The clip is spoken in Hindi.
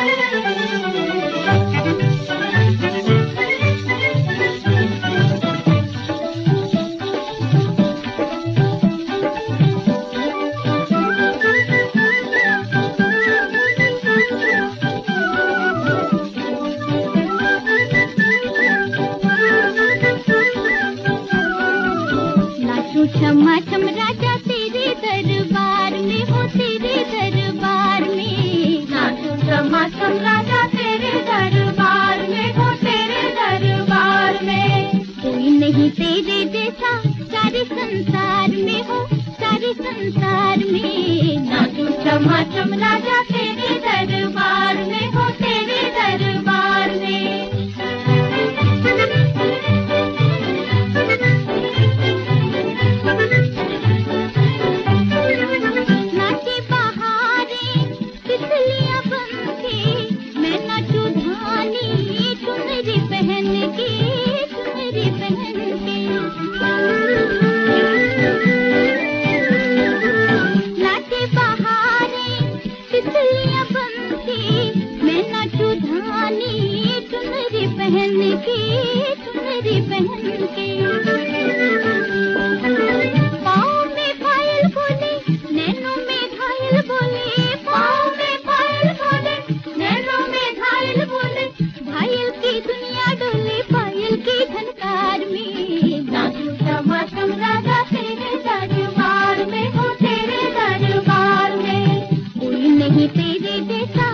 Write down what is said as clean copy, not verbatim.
क्षमा क्षम राजा तेरे दरबार में हो, तेरे दरबार में नाचो क्षमा क्षम राजा तेरे दरबार में हो, तेरे दरबार में कोई नहीं तेरे जैसा सारे संसार में हो, सारे संसार में नाचो क्षमा क्षम राजा तेरे दरबार में हो, तेरे दरबार में। चुनरी पहन के पाँव में पायल बोले, नैनों में घायल बोले, पाँव में पायल बोले, नैनों में घायल बोले, घायल की दुनिया डोले पायल की झनकार में नाचो क्षमा क्षम राजा तेरे दरबार में हो, तेरे दरबार में कोई नहीं तेरे जैसा